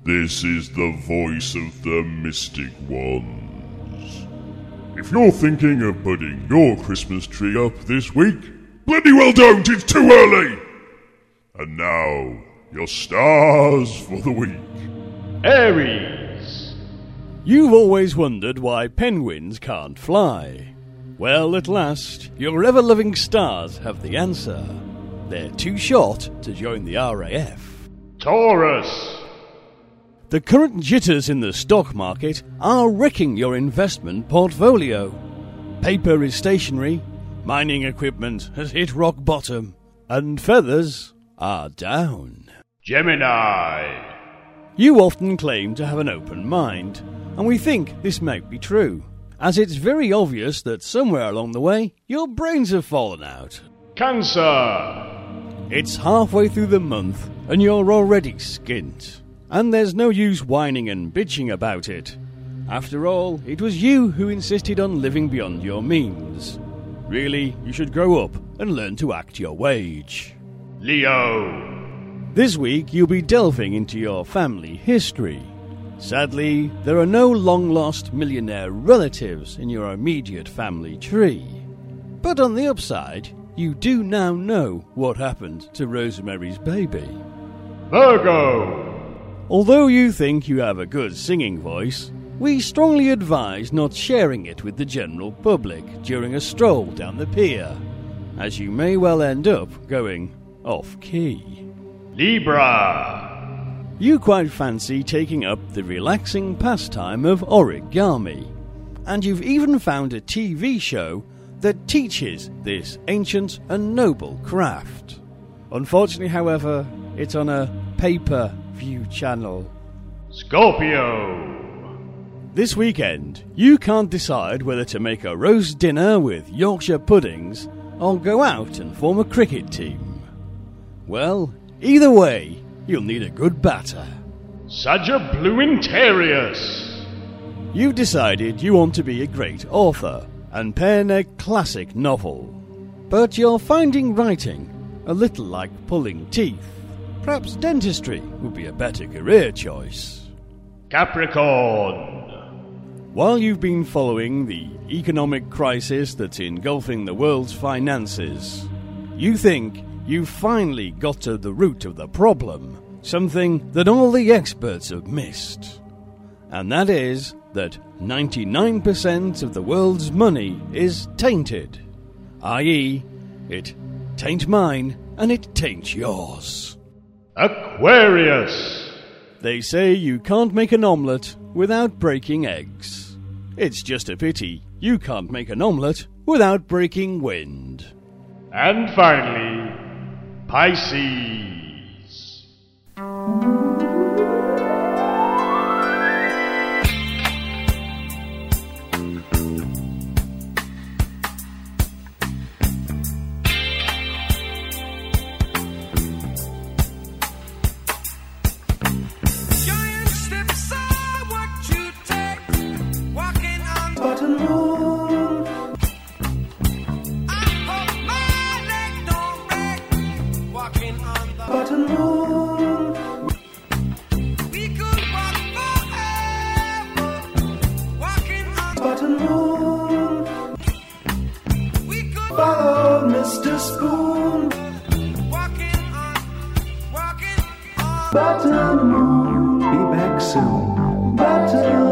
This is the voice of the Mystic Ones. If you're thinking of putting your Christmas tree up this week, bloody well don't, it's too early! And now, your stars for the week. Aries. You've always wondered why penguins can't fly. Well, at last, your ever-loving stars have the answer. They're too short to join the RAF. Taurus. The current jitters in the stock market are wrecking your investment portfolio. Paper is stationary, mining equipment has hit rock bottom, and feathers are down. Gemini. You often claim to have an open mind, and we think this might be true, as it's very obvious that somewhere along the way your brains have fallen out. Cancer. It's halfway through the month and you're already skint. And there's no use whining and bitching about it. After all, it was you who insisted on living beyond your means. Really, you should grow up and learn to act your wage. Leo. This week you'll be delving into your family history. Sadly, there are no long-lost millionaire relatives in your immediate family tree. But on the upside, you do now know what happened to Rosemary's baby. Virgo. Although you think you have a good singing voice, we strongly advise not sharing it with the general public during a stroll down the pier, as you may well end up going off-key. Libra. You quite fancy taking up the relaxing pastime of origami, and you've even found a TV show that teaches this ancient and noble craft. Unfortunately, however, it's on a pay-per-view channel. Scorpio. This weekend, you can't decide whether to make a roast dinner with Yorkshire puddings or go out and form a cricket team. Well, either way, you'll need a good batter. Sagittarius. You've decided you want to be a great author and pen a classic novel. But you're finding writing a little like pulling teeth. Perhaps dentistry would be a better career choice. Capricorn. While you've been following the economic crisis that's engulfing the world's finances, you think you've finally got to the root of the problem, something that all the experts have missed. And that is that 99% of the world's money is tainted, i.e., it tain't mine and it tain't yours. Aquarius. They say you can't make an omelette without breaking eggs. It's just a pity you can't make an omelette without breaking wind. And finally, Pisces. Follow Mr. Spoon. Button moon, be back soon. Button